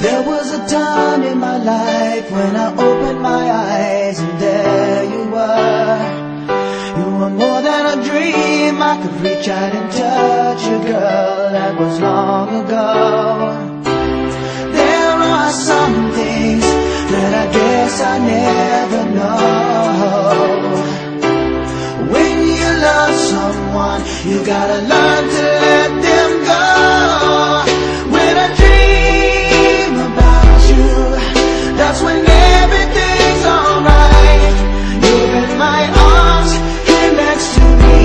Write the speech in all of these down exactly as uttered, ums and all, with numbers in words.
There was a time in my life when I opened my eyes and there you were. You were more than a dream. I could reach out and touch you, girl. That was long ago. There are some things that I guess I never know. When you love someone, you gotta learn to let them go. When I dream about you, that's when everything's alright. You're in my arms, here next to me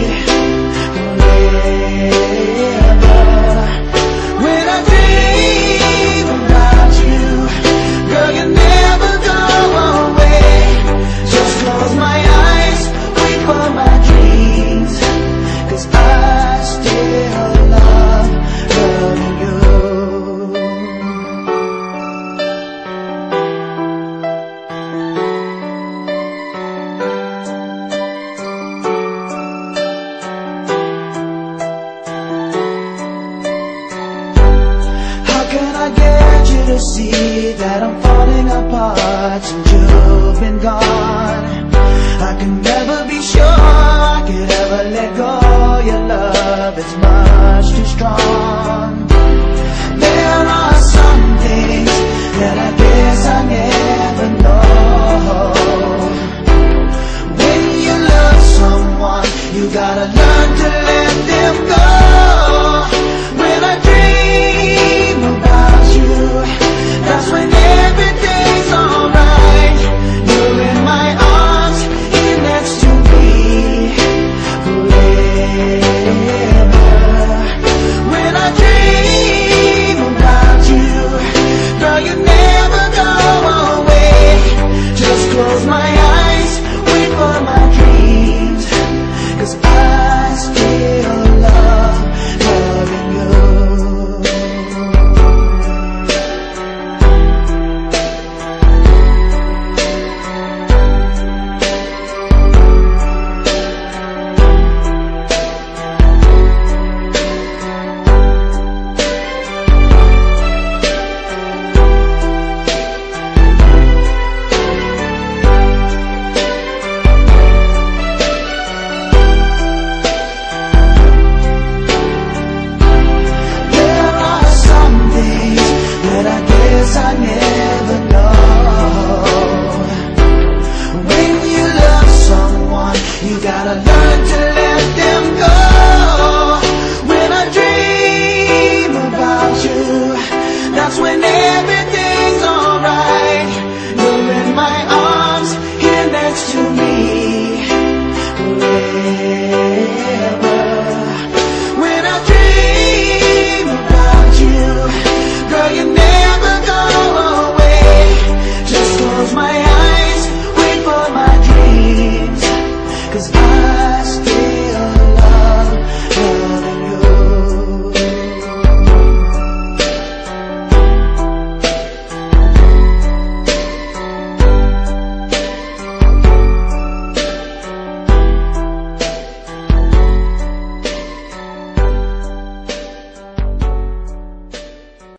forever. When I dream about you, girl, you never go away. Just close my eyes, wait for my dreams, 'cause I still love loving you. How can I get you to see that I'm falling apart since you've been gone? I can never be sure I could ever let go. Your love is much too strong.